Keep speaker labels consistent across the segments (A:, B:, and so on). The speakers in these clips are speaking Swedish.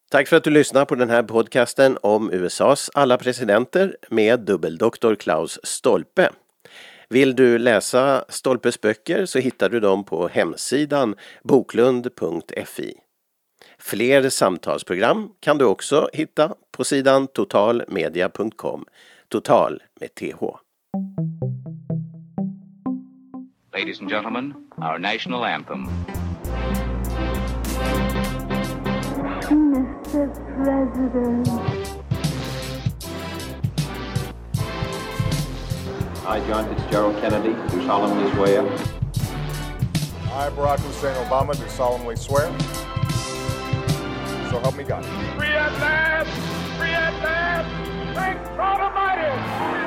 A: Tack för att du lyssnar på den här podcasten om USAs alla presidenter med dubbeldoktor Klaus Stolpe. Vill du läsa Stolpes böcker så hittar du dem på hemsidan boklund.fi. Fler samtalsprogram kan du också hitta på sidan totalmedia.com. Total med TH.
B: Ladies and gentlemen, our national anthem.
C: Mr. President.
D: I, John Fitzgerald Kennedy, do solemnly swear.
E: I, Barack Hussein Obama, do solemnly swear. So help me God.
F: Free at last! Free at last! Thank God Almighty!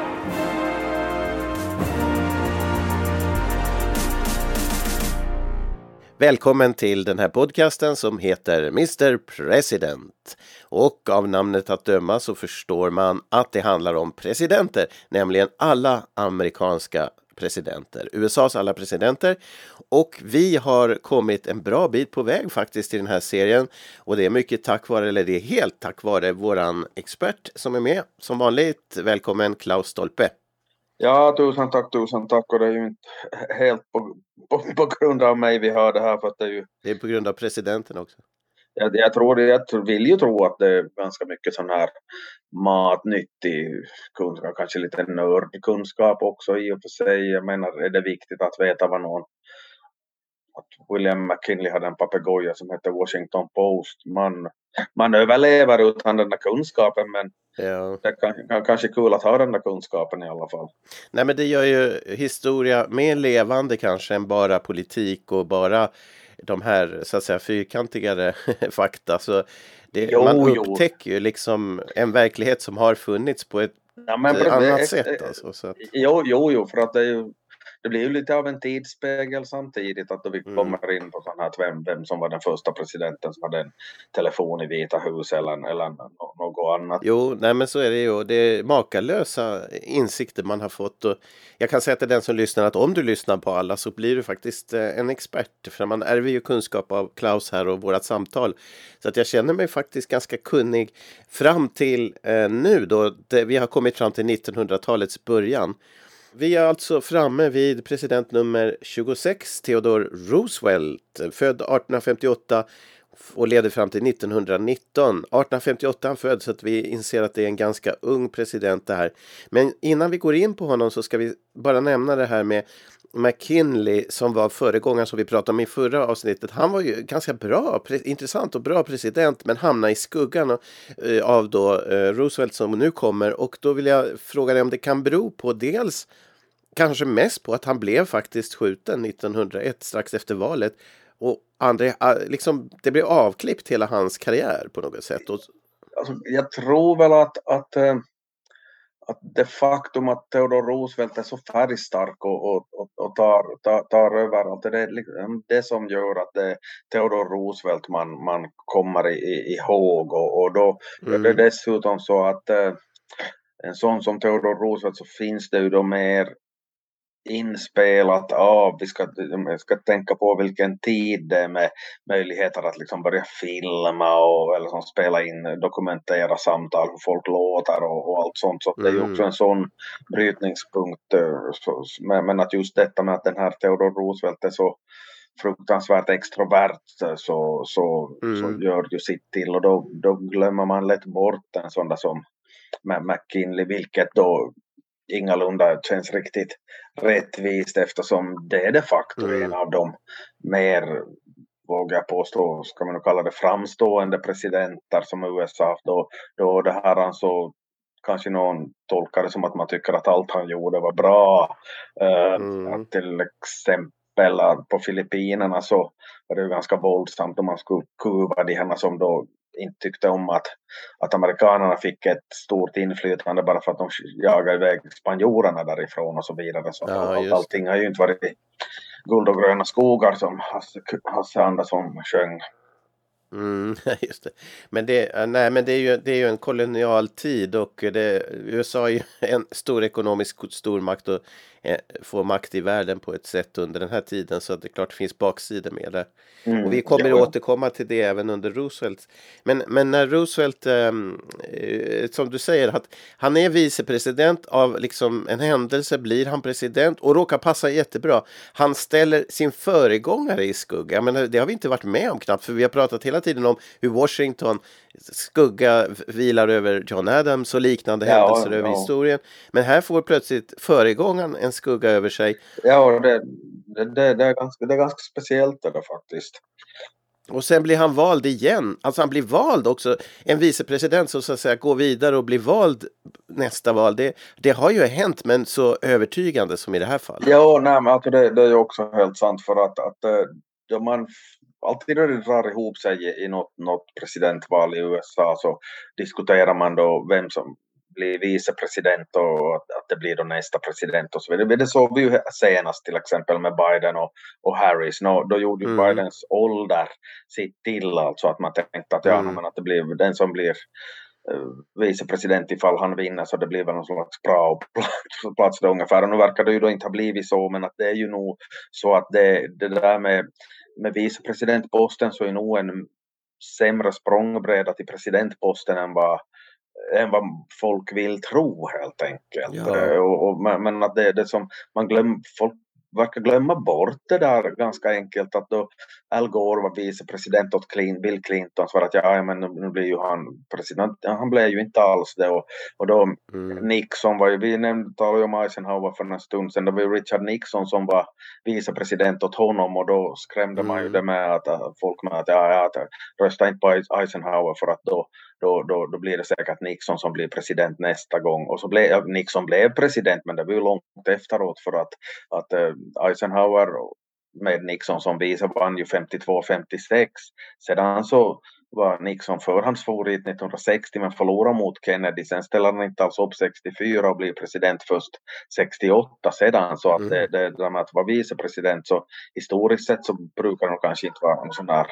A: Välkommen till den här podcasten som heter Mr. President. Och av namnet att döma så förstår man att det handlar om presidenter, nämligen alla amerikanska presidenter, USAs alla presidenter. Och vi har kommit en bra bit på väg faktiskt i den här serien. Och det är mycket tack vare, eller det är helt tack vare våran expert som är med. Som vanligt, välkommen Klaus Stolpe.
D: Ja, tusen tack. Och det är ju inte helt på grund av mig vi hör det här, för att det är ju...
A: Det är på grund av presidenten också.
D: Jag vill ju tro att det är ganska mycket sån här matnyttig kunskap, kanske lite nördkunskap också i och för sig. Jag menar, är det viktigt att veta vad att William McKinley hade en papegoja som heter Washington Post. Man överlever utan den där kunskapen, men
A: ja.
D: Det kanske är kul att ha den där kunskapen i alla fall.
A: Nej, men det gör ju historia mer levande kanske än bara politik och bara de här så att säga fyrkantigare fakta. Så man upptäcker ju liksom en verklighet som har funnits på ett annat sätt. Alltså, så att...
D: Jo, för att det blir ju lite av en tidsspegel samtidigt att vi kommer in på sån här vem som var den första presidenten som hade en telefon i Vita huset eller något annat.
A: Jo, nej men så är det ju. Det är makalösa insikter man har fått. Och jag kan säga till den som lyssnar att om du lyssnar på alla så blir du faktiskt en expert. För man ärver ju kunskap av Klaus här och vårat samtal. Så att jag känner mig faktiskt ganska kunnig fram till nu då. Vi har kommit fram till 1900-talets början. Vi är alltså framme vid president nummer 26, Theodore Roosevelt, född 1858 och leder fram till 1919. 1858 han född, så att vi inser att det är en ganska ung president det här. Men innan vi går in på honom så ska vi bara nämna det här med McKinley som var föregångaren som vi pratade om i förra avsnittet. Han var ju ganska bra, intressant och bra president, men hamnade i skuggan av då Roosevelt som nu kommer. Och då vill jag fråga dig om det kan bero på dels, kanske mest på att han blev faktiskt skjuten 1901 strax efter valet. Och andra, liksom, det blev avklippt hela hans karriär på något sätt. Alltså,
D: jag tror väl att det faktum att Theodore Roosevelt är så färgstark och tar över allt, det är liksom det som gör att det är Theodore Roosevelt man kommer ihåg. Och då är det dessutom så att en sån som Theodore Roosevelt så finns det ju då mer inspelat av, vi ska tänka på vilken tid det är med möjligheter att liksom börja filma eller som spela in, dokumentera samtal hur folk låter och allt sånt, så det är ju också en sån brytningspunkt. Men att just detta med att den här Theodore Roosevelt är så fruktansvärt extrovert så gör ju sitt till, och då glömmer man lätt bort en sån där som med McKinley, vilket då ingalunda känns riktigt rättvist, eftersom det är de facto en av de mer, vågar jag påstå, ska man kalla det, framstående presidenter som USA. Då det här alltså, kanske någon tolkar det som att man tycker att allt han gjorde var bra. Till exempel på Filippinerna så var det ju ganska våldsamt om man skulle kuva de här som då inte tyckte om att amerikanerna fick ett stort inflytande bara för att de jagade iväg spanjorerna därifrån och så vidare. Så allting har ju inte varit guld och gröna skogar som Hasse Andersson sjöng.
A: Just det. Men det är ju en kolonial tid och USA är ju en stor ekonomisk stormakt och får makt i världen på ett sätt under den här tiden, så att det är klart det finns baksidor med det. Och vi kommer återkomma till det även under Roosevelt. Men när Roosevelt, som du säger, att han är vicepresident, av liksom en händelse blir han president och råkar passa jättebra. Han ställer sin föregångare i skugga. Men det har vi inte varit med om knappt, för vi har pratat hela tiden om hur Washington skugga vilar över John Adams och liknande händelser över historien. Men här får plötsligt föregångaren en skugga över sig.
D: Ja, det är ganska speciellt det där faktiskt.
A: Och sen blir han vald igen. Alltså han blir vald också. En vicepresident som så att säga går vidare och blir vald nästa val. Det har ju hänt, men så övertygande som i det här fallet.
D: Ja, nej, men alltså det är ju också helt sant, för att då man alltid när det drar ihop sig i något presidentval i USA, så diskuterar man då vem som blir vicepresident och att det blir då nästa president och så vidare. Det såg vi ju senast till exempel med Biden och Harris. Då gjorde ju Bidens ålder sitt till, alltså att man tänkte att men att det blir den som blir vicepresident ifall han vinner, så det blir väl någon slags bra plats då ungefär. Och nu verkar det ju då inte ha blivit så, men att det är ju nog så att det där med vicepresidentposten, så är nog en sämre språngbräda till presidentposten än vad folk vill tro, helt enkelt. Ja. Men att det som man folk verkar glömma bort det där ganska enkelt, att då Al Gore var vicepresident åt Bill Clinton, så att men nu blir ju han president. Han blev ju inte alls det, och då Nixon var ju, vi talade ju om Eisenhower för en stund sedan, det var ju Richard Nixon som var vicepresident åt honom, och då skrämde man ju det med att folk med att rösta inte på Eisenhower, för att då blir det säkert Nixon som blir president nästa gång. Och så blev Nixon president, men det var ju långt efteråt, för att Eisenhower med Nixon som vice vann ju 52-56. Sedan så var Nixon förhandsfavorit 1960, men förlorade mot Kennedy. Sen ställde han inte alls upp 64 och blev president först 68 sedan. Så att det där med att vara vicepresident, så historiskt sett så brukar det kanske inte vara en sån där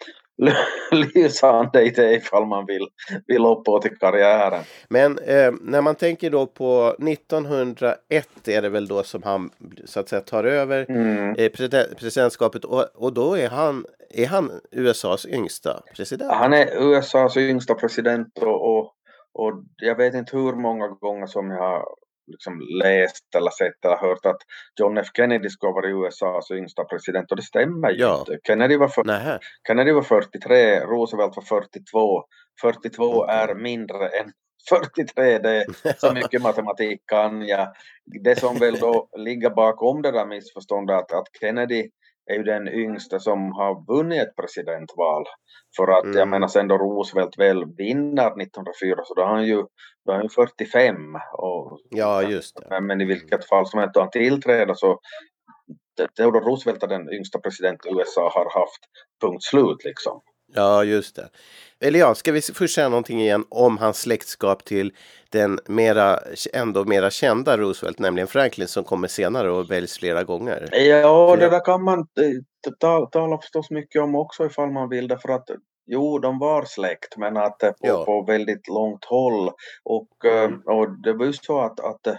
D: lysande idé ifall man vill uppåt i karriären.
A: Men när man tänker då på 1901 är det väl då som han så att säga tar över presidentskapet, och då är han USAs yngsta president.
D: Han är USAs yngsta president, och jag vet inte hur många gånger som jag har liksom läst eller sett eller hört att John F. Kennedy ska vara USAs yngsta president, och det stämmer ju inte. Kennedy var 43, Roosevelt var 42. 42 är mindre än 43, det är så mycket matematik kan jag. Det som väl då ligger bakom det där missförståndet, att Kennedy är ju den yngsta som har vunnit ett presidentval. För att jag menar, sen då Roosevelt väl vinner 1904, så då är han ju 45.
A: Ja, just det.
D: Men i vilket fall som helst, då han tillträder, så Theodore Roosevelt är den yngsta president USA har haft, punkt slut liksom.
A: Ja, just det. Eller ja, ska vi först säga någonting igen om hans släktskap till den ändå mera kända Roosevelt, nämligen Franklin, som kommer senare och väljs flera gånger.
D: Ja, det där kan man tala förstås mycket om också ifall man vill det, för att de var släkt, men att på väldigt långt håll, och det var ju så att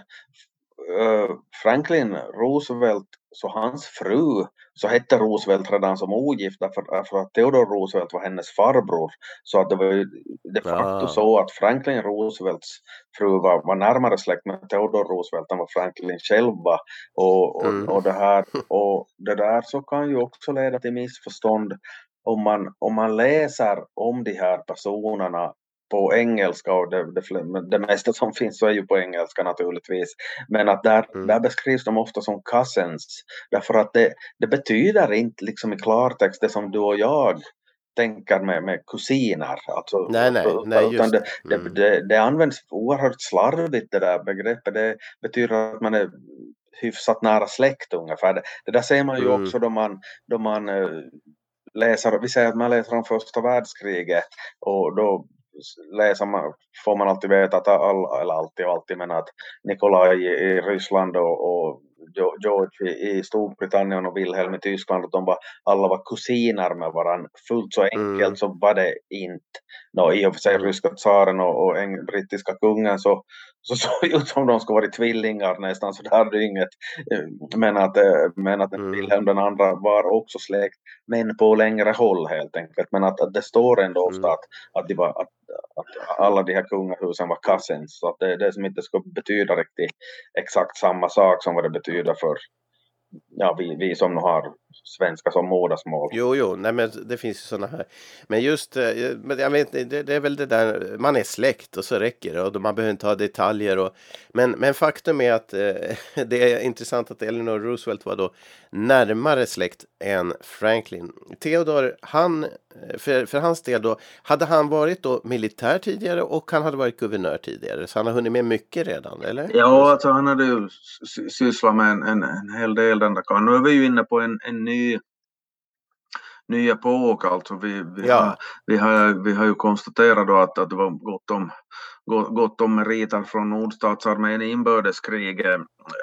D: Franklin Roosevelt, så hans fru, så hette Roosevelt redan som ogift, för att Theodore Roosevelt var hennes farbror. Så att det var ju de facto så att Franklin Roosevelts fru var närmare släkt med Theodore Roosevelt än vad Franklin själv var. Och det där så kan ju också leda till missförstånd om man läser om de här personerna på engelska, och det mesta som finns så är ju på engelska naturligtvis, men att där beskrivs de ofta som cousins, därför att det betyder inte liksom i klartext det som du och jag tänker med kusiner, alltså,
A: nej, just
D: det används oerhört slarvigt, det där begreppet. Det betyder att man är hyfsat nära släkt ungefär. Det där ser man ju också då man läser, vi säger att man läser om första världskriget, och då får man alltid veta att alltid, men att Nikolaj i Ryssland och George i Storbritannien och Wilhelm i Tyskland, att alla var kusiner med varandra. Fullt så enkelt så var det inte. I och för sig ryska tsaren och brittiska kungen så ut som de skulle vara tvillingar nästan, så det hade inget. Men att Wilhelm den andra var också släkt, men på längre håll helt enkelt. Men att det står ändå ofta att alla de här kungahusen var cousins, så att det som inte skulle betyda riktigt exakt samma sak som vad det betyder för vi som nu har svenska som modersmål.
A: Jo, nej men det finns ju sådana här. Men just, jag vet, det är väl det där, man är släkt och så räcker det och man behöver inte ha detaljer. Men faktum är att det är intressant att Eleanor Roosevelt var då närmare släkt än Franklin. Theodore, för hans del då, hade han varit då militär tidigare och han hade varit guvernör tidigare. Så han har hunnit med mycket redan, eller?
G: Ja, alltså han hade ju sysslat med en hel del den där kan. Nu är vi ju inne på en ny epok, alltså vi har ju konstaterat då att det var gott om meriter från nordstatsarmén i inbördeskriget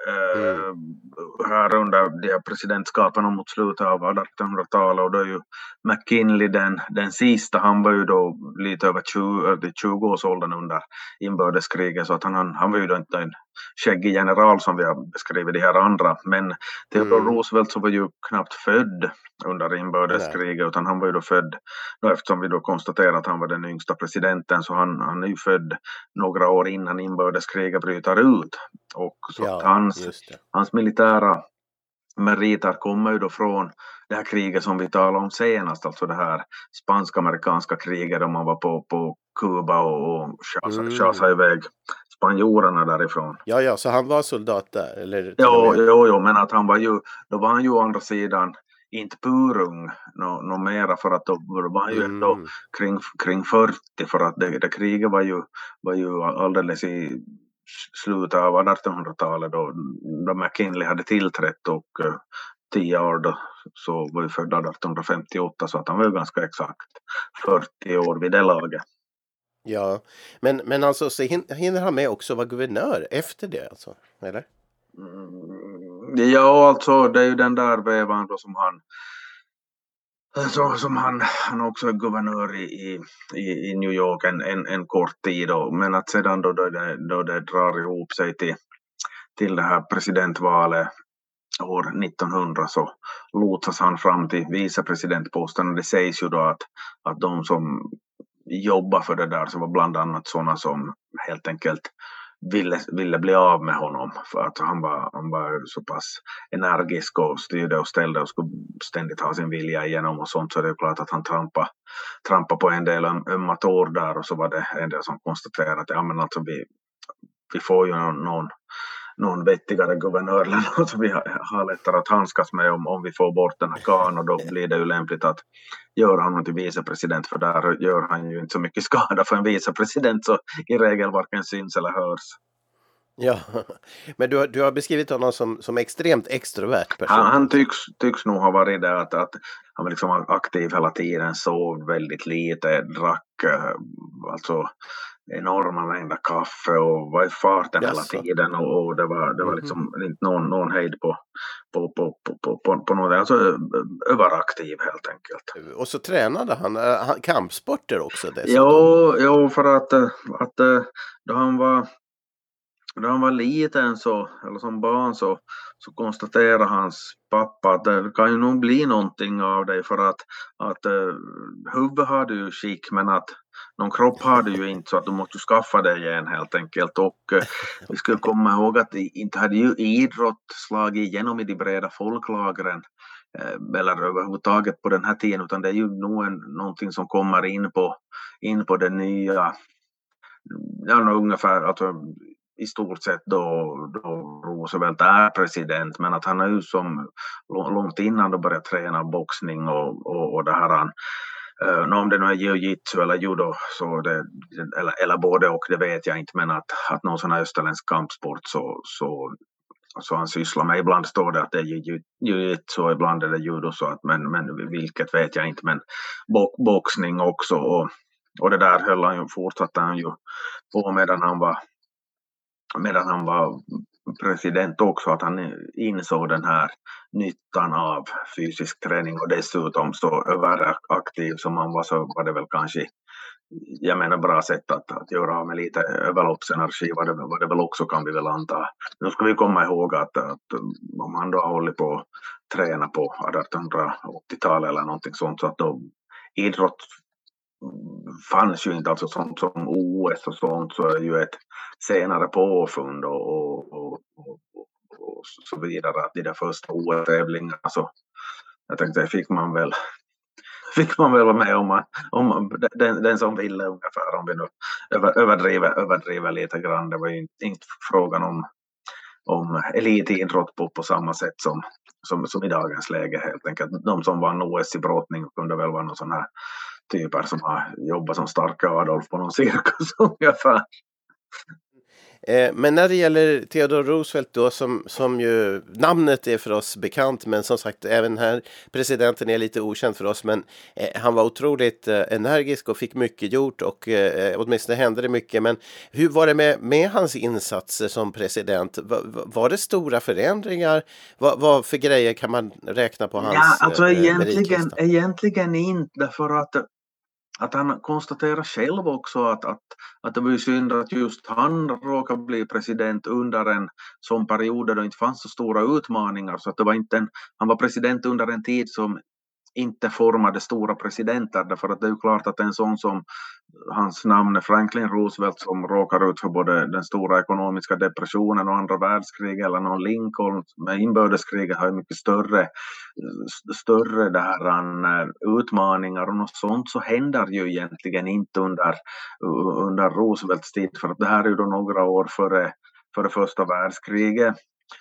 G: här under de här presidentskapen mot slutet av 1800-talet, och då är ju McKinley den sista, han var ju då lite över 20-årsåldern under inbördeskriget, så att han var ju då inte en skäggig general som vi har beskrivit de här andra, men Theodore Roosevelt så var ju knappt född under inbördeskriget, utan han var ju då född, eftersom vi då konstaterar att han var den yngsta presidenten, så han är ju född några år innan inbördeskriget bryter ut, och så att hans militära meriter kommer ju då från det här kriget som vi talade om senast, alltså det här spansk-amerikanska kriget då man var på Kuba och chasade iväg spanjorerna därifrån.
A: Ja, så han var soldat där, eller?
G: Jo, men att då var han ju å andra sidan inte purung nå mera, för att då var han ju ändå kring 40, för att det kriget var ju alldeles i slutet av 1800-talet då McKinley hade tillträtt, och 10 år då så var ju född 1858, så att han var ju ganska exakt 40 år vid det laget.
A: Ja, men alltså så hinner han med också vara guvernör efter det, alltså, eller?
G: Ja, alltså det är ju den där vevan då som han också är guvernör i New York en kort tid då, men att sedan då det drar ihop sig till det här presidentvalet år 1900 så lotsas han fram till vicepresidentposten, och det sägs ju då att de som jobbar för det där så var bland annat sådana som helt enkelt ville bli av med honom, för att han var så pass energisk och styrde och ställde och skulle ständigt ha sin vilja igenom och sånt, så det är klart att han trampade på en del ömma tår där, och så var det en del som konstaterade att men alltså vi får ju någon vettigare guvernör eller något som vi har lättare att handskas med om vi får bort den här kan, och då blir det ju lämpligt att göra honom till vicepresident, för där gör han ju inte så mycket skada, för en vicepresident så i regel varken syns eller hörs.
A: Ja, men du har beskrivit honom som extremt extrovert person.
G: Han tycks nog ha varit det att han var liksom aktiv hela tiden, sov väldigt lite, drack alltså enorma mängder kaffe och var i farten hela tiden, och det var liksom inte någon hejd på något, alltså överaktiv helt enkelt.
A: Och så tränade han kampsporter också dessutom.
G: Jo, för att då han var liten så, eller som barn så konstaterade hans pappa att det kan ju nog bli någonting av dig, för att huvudet har du ju skick, men att någon kropp har du ju inte, så att du måste skaffa dig igen helt enkelt. Och vi skulle komma ihåg att inte hade ju idrott slagit igenom i de breda folklagren eller överhuvudtaget på den här tiden, utan det är ju nog någonting som kommer in på det nya, ungefär, alltså i stort sett då Roosevelt är president, men att han är ju som långt innan då började träna boxning och det här om det nu är jiu-jitsu eller judo så eller både och, det vet jag inte, men att någon sån här österländsk kampsport så han sysslar med. Ibland står det att det är jiu-jitsu, ibland är det judo, så att men vilket vet jag inte, men boxning också, och det där fortsatte han ju på medan han var president också, att han insåg den här nyttan av fysisk träning och dessutom så överaktiv som han var, så var det väl kanske, jag menar, bra sätt att göra av med lite överloppsenergi var det väl också, kan vi väl anta. Nu ska vi komma ihåg att om han då har hållit på att träna på 1880-talet eller någonting sånt, så att då idrott fanns ju inte, alltså sånt som OS och sånt, så är ju ett senare påfund och så vidare, att de där första OS-tävlingarna, så jag tänkte fick man väl vara med om den som ville, ungefär, om vi nu överdriver lite grann. Det var ju inte frågan om elitidrott på samma sätt som i dagens läge, helt enkelt. De som vann OS i brottning kunde väl vara någon sån här typer som har jobbat som Starka Adolf på någon cirkus ungefär.
A: Men när det gäller Theodore Roosevelt då, som ju namnet är för oss bekant, men som sagt även här presidenten är lite okänd för oss, men han var otroligt energisk och fick mycket gjort, och åtminstone hände det mycket. Men hur var det med hans insatser som president? Var det stora förändringar? Vad för grejer kan man räkna på hans
G: alltså egentligen inte, för att han konstaterar själv också att det var ju synd att just han råkade bli president under en sån period där det inte fanns så stora utmaningar, så att det var inte han var president under en tid som inte formade stora presidenter, därför att det är ju klart att en sån som hans namn är Franklin Roosevelt, som råkar ut för både den stora ekonomiska depressionen och andra världskriget, eller någon Lincoln med inbördeskriget, har ju mycket större det här utmaningar, och något sånt så händer ju egentligen inte under Roosevelts tid, för att det här är ju då några år före första världskriget.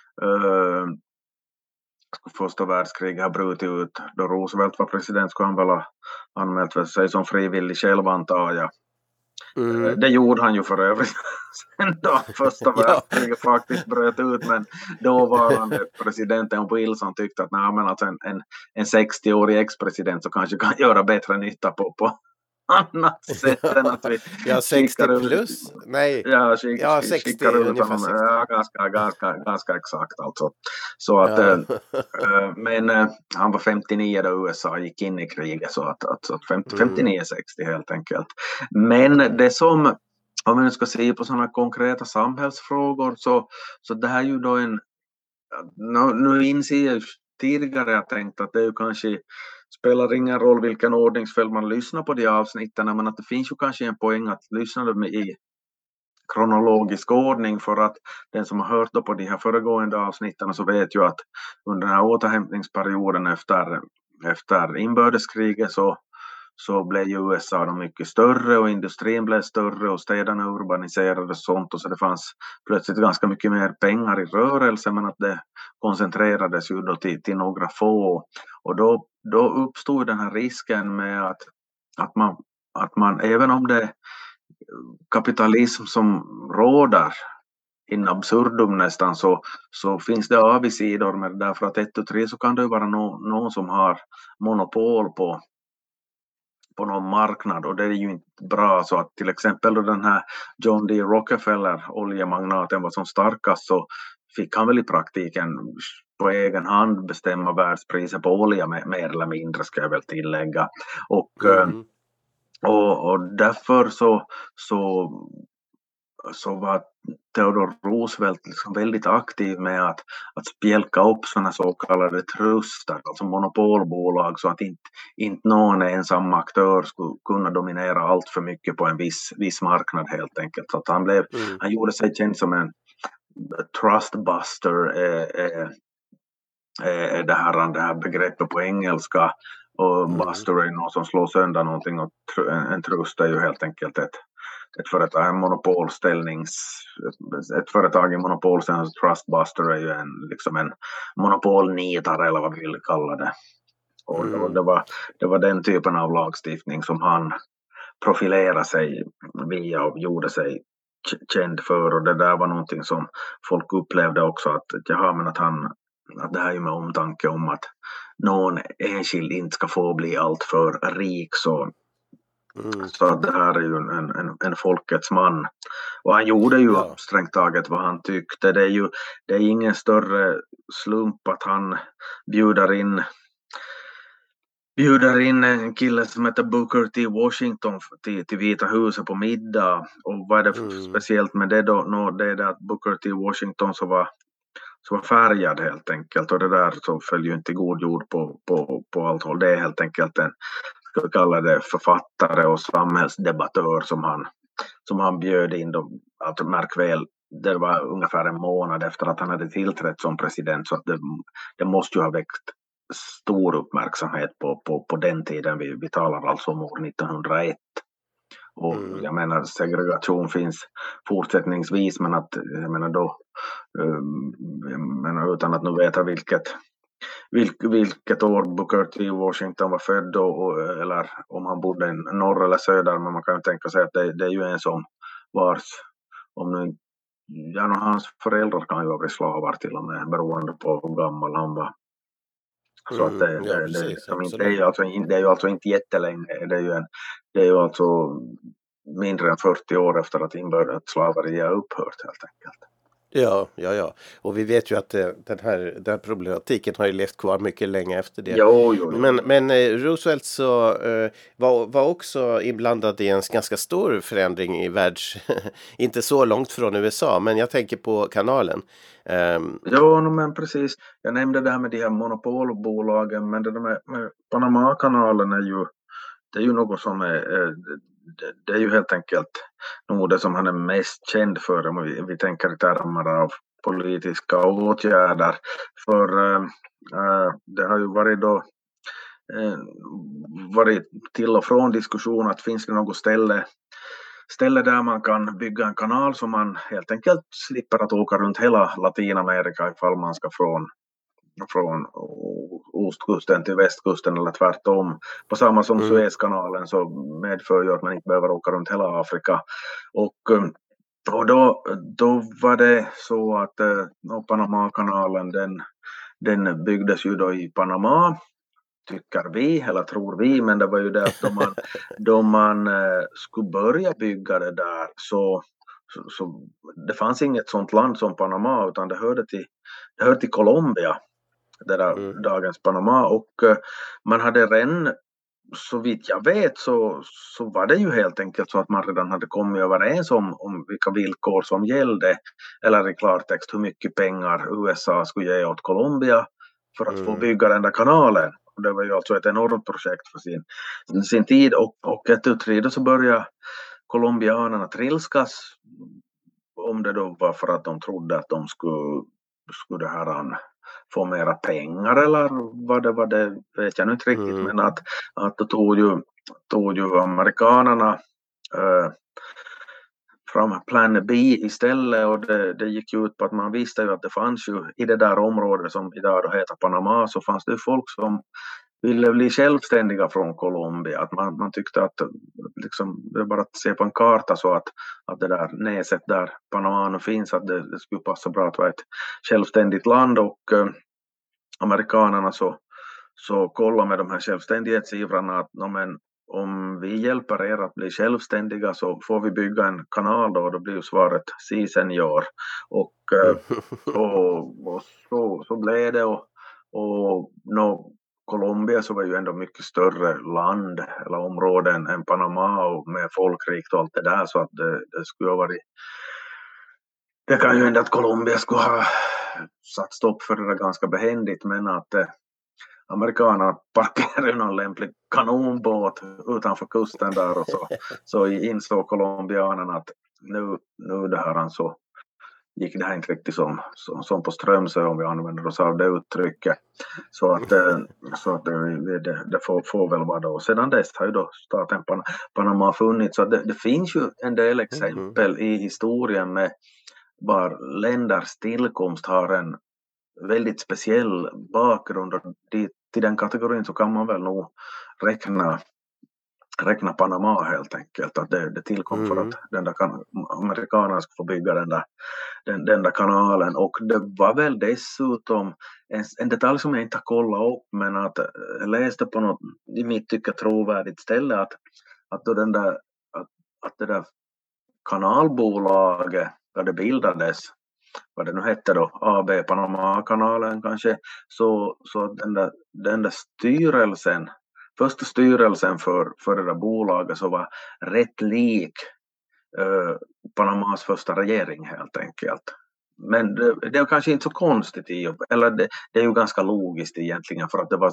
G: Första världskriget har brutit ut. Då Roosevelt var president skulle han väl ha anmält sig som frivillig själv, antar jag. Det gjorde han ju för övrigt sen då första världskriget faktiskt bröt ut, men då var han presidenten Wilson tyckte att alltså en 60-årig ex-president så kanske kan göra bättre nytta på annat sätt än att vi
A: 60 plus? Nej.
G: Ja,
A: 60 ungefär 60.
G: Ja, ganska exakt alltså. Så att men han var 59 då USA gick in i kriget, så att 59-60 helt enkelt. Men det som, om man ska se på sådana konkreta samhällsfrågor, så det här är ju då nu inser jag tidigare, jag tänkt att det är ju kanske spelar ingen roll vilken ordningsföljd man lyssnar på de avsnitten, men att det finns ju kanske en poäng att lyssna dem i kronologisk ordning, för att den som har hört då på de här föregående avsnitten så vet ju att under den här återhämtningsperioden efter inbördeskriget så blev ju USA då mycket större, och industrin blev större och städerna urbaniserades och sånt, och så det fanns plötsligt ganska mycket mer pengar i rörelse, men att det koncentrerades ju då till några få, och då uppstod den här risken med att man även om det är kapitalism som råder in absurdum nästan, så finns det avigsidor med det, därför att 1 och 3 så kan det ju vara någon som har monopol på någon marknad, och det är ju inte bra. Så att till exempel då den här John D. Rockefeller, oljemagnaten, var som starkast, så fick han väl i praktiken på egen hand bestämma världspriset på olja mer eller mindre, ska jag väl tillägga. Och därför så var Theodore Roosevelt liksom väldigt aktiv med att spjälka upp sådana så kallade truster, alltså monopolbolag, så att inte någon ensam aktör skulle kunna dominera allt för mycket på en viss marknad helt enkelt. Så att han gjorde sig känd som en trustbuster, det här begreppet på engelska, och buster är någon som slår sönder någonting, och en trust är ju helt enkelt ett företag i monopolställning. Trustbuster är ju en monopolnitare, eller vad vi vill kalla det. Och det var den typen av lagstiftning som han profilerade sig via och gjorde sig känd för, och det där var någonting som folk upplevde också, att det här är med omtanke om att någon enskild inte ska få bli allt för rik, Så att det här är ju en folkets man. Och han gjorde ju strängt taget vad han tyckte. Det är ingen större slump att han bjuder in en kille som heter Booker T. Washington till Vita huset på middag. Och vad är det speciellt med det då? Det är det att Booker T. Washington så var färgad helt enkelt. Och det där så följer ju inte god jord på allt håll. Det är helt enkelt en, ska vi kalla det, författare och samhällsdebattör som han bjöd in då. Alltså märk väl, det var ungefär en månad efter att han hade tillträtt som president. Så att det måste ju ha väckt stor uppmärksamhet på den tiden. Vi talar alltså om år 1901. Och jag menar, segregation finns fortsättningsvis, men att jag menar då utan att nu veta vilket år Booker T. Washington var född då, eller om han bodde i norr eller söder, men man kan ju tänka sig att det är ju en som vars, om nu hans föräldrar kan ju ha varit slavar till och med, beroende på hur gammal han var. Så att det är ju alltså inte jättelänge. Det är ju alltså mindre än 40 år efter att inbördet slaveri har upphört helt enkelt.
A: Ja. Och vi vet ju att den här problematiken har ju levt kvar mycket länge efter det.
G: Jo.
A: Men Roosevelt så var också inblandad i en ganska stor förändring i inte så långt från USA, men jag tänker på kanalen.
G: Men precis. Jag nämnde det här med de här monopolbolagen, men det där med Panama-kanalen det är ju något som det är ju helt enkelt nog det som han är mest känd för om vi tänker i termer av politiska åtgärder. För det har ju varit till och från diskussion att finns det något ställe där man kan bygga en kanal som man helt enkelt slipper att åka runt hela Latinamerika ifall man ska från ostkusten till västkusten eller tvärtom. På samma som Suezkanalen så medför ju att man inte behöver åka runt hela Afrika. Och då var det så att Panama-kanalen den byggdes ju då i Panama, tycker vi, eller tror vi, men det var ju det att då man skulle börja bygga det där så det fanns inget sånt land som Panama, utan det hörde till Colombia, det där dagens Panama, och man hade redan, så vitt jag vet så var det ju helt enkelt så att man redan hade kommit överens om vilka villkor som gällde, eller i klartext hur mycket pengar USA skulle ge åt Colombia för att få bygga den där kanalen. Det var ju alltså ett enormt projekt för sin tid, och ett utrede så började colombianerna trilskas, om det då var för att de trodde att de skulle här få mera pengar eller vad det vet jag inte riktigt, men att då tog ju amerikanerna fram plan B istället, och det gick ut på att man visste ju att det fanns ju i det där området som idag då heter Panama, så fanns det folk som ville bli självständiga från Colombia. Att man tyckte att liksom, det är bara att se på en karta så att det där näset där Panama finns, att det skulle passa bra att vara ett självständigt land, och amerikanerna så kolla med de här självständighetsivrarna att om vi hjälper er att bli självständiga så får vi bygga en kanal då blir svaret si senior. Och så blev det, och Colombia så var ju ändå mycket större land eller områden än Panama, och med folkrikt och allt det där, så att det skulle ha varit, det kan ju hända att Colombia skulle ha satt stopp för det där ganska behändigt, men att amerikanerna parkerade någon lämplig kanonbåt utanför kusten där, och så insåg colombianerna att nu det här så gick det här inte riktigt som på Strömsö, om vi använder oss av det uttrycket. Så att det får väl vara då. Sedan dess har ju då staten Panama funnits. Så det finns ju en del exempel i historien med var länders tillkomst har en väldigt speciell bakgrund, och till den kategorin så kan man väl nog räkna Panama helt enkelt, att det tillkom för att den där amerikanerna skulle få bygga den där kanalen. Och det var väl dessutom en detalj som jag inte har kollat upp, men att jag läste på något i mitt tycke trovärdigt ställe att då att det där kanalbolaget när det bildades, vad det nu hette då, AB Panama-kanalen kanske, så den där styrelsen, första styrelsen för det där bolaget så var rätt lik Panamas första regering helt enkelt. Men det är kanske inte så konstigt eller det är ju ganska logiskt egentligen för att det var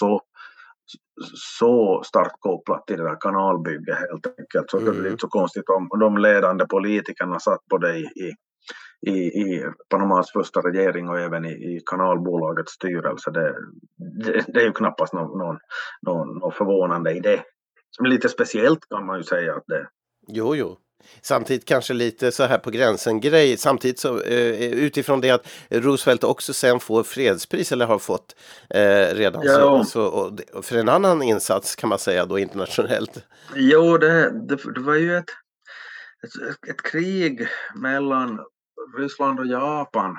G: så starkt kopplat till det där kanalbygget helt enkelt. Så det är inte så konstigt om de ledande politikerna satt på det i Panamas första regering och även i kanalbolagets styrelse. Det är ju knappast någon förvånande i det. Lite speciellt kan man ju säga att det.
A: Jo. Samtidigt kanske lite så här på gränsen grej. Samtidigt så utifrån det att Roosevelt också sen får fredspris eller har fått redan så för en annan insats kan man säga då internationellt.
G: Jo, det var ju ett krig mellan Ryssland och Japan.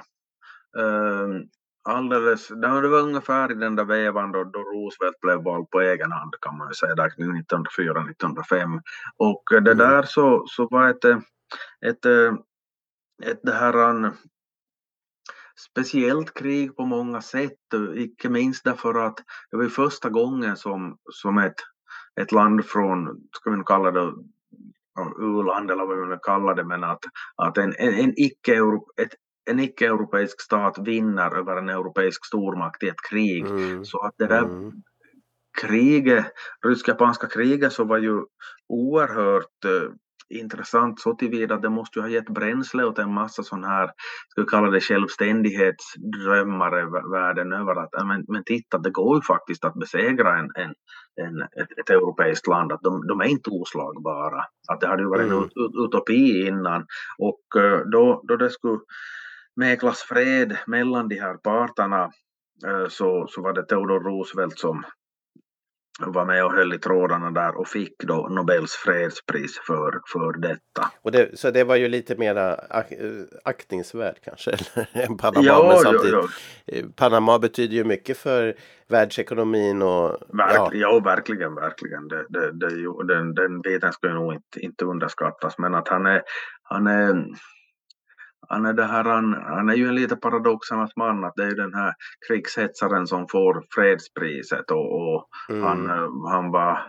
G: Det var ungefär i den där vevan då Roosevelt blev vald på egen hand kan man ju säga, där 1904-1905. Och det där så var ett det här speciellt krig på många sätt, icke minst därför att det var första gången som ett land från, ska vi nu kalla det u-land eller vad vi nu kallar det, men att en icke-europeisk stat vinner över en europeisk stormakt i ett krig. Så att det där kriget, rysk-japanska kriget, så var ju oerhört intressant så tillvida att det måste ju ha gett bränsle åt en massa sån här, ska vi kalla det självständighetsdrömmare världen över att men titta, det går ju faktiskt att besegra ett europeiskt land, att de är inte oslagbara, att det hade ju varit en utopi innan, och då det skulle mäklas fred mellan de här parterna så var det Theodore Roosevelt som var med och höll i trådarna där och fick då Nobels fredspris för detta.
A: Och så det var ju lite mer aktningsvärt kanske än Panama, men samtidigt Panama betyder ju mycket för världsekonomin och
G: verkligen. Den biten ska ju nog inte underskattas, men att han är ju en lite paradoxernas man, att det är den här krigshetsaren som får fredspriset och han var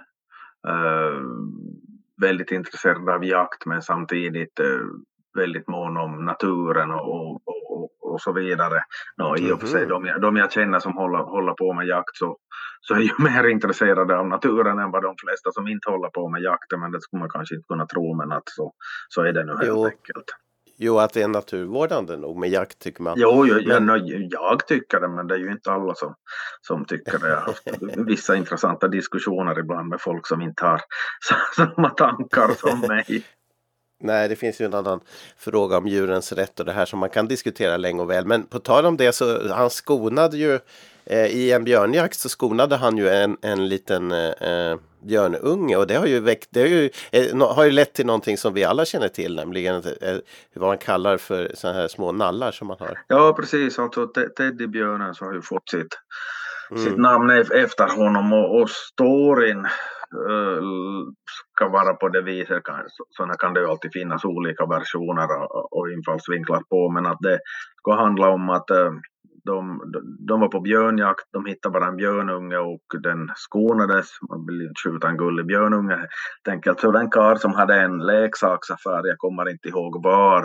G: väldigt intresserad av jakt, men samtidigt väldigt mån om naturen och så vidare. I och för sig de jag känner som håller på med jakt så är ju mer intresserade av naturen än vad de flesta som inte håller på med jakten, men det skulle man kanske inte kunna tro, men att så är det nu helt enkelt.
A: Jo, att det är naturvårdande nog med jakt tycker man.
G: Jag tycker det, men det är ju inte alla som tycker det. Jag har haft vissa intressanta diskussioner ibland med folk som inte har samma tankar som mig.
A: Nej, det finns ju en annan fråga om djurens rätt och det här som man kan diskutera länge och väl. Men på tal om det så han skonade ju i en björnjakt så skonade han ju en liten björnunge, och det har ju lett till någonting som vi alla känner till, nämligen vad man kallar för såna här små nallar som man har.
G: Ja, precis. Alltså teddybjörnen så har ju fått sitt namn efter honom, och storyn ska vara på det viset. Sådana kan det ju alltid finnas olika versioner och infallsvinklar på, men att det ska handla om att de var på björnjakt, de hittade bara en björnunge och den skonades. Man vill inte skjuta en gullig björnunge helt enkelt. Så den karl som hade en leksaksaffär, jag kommer inte ihåg var,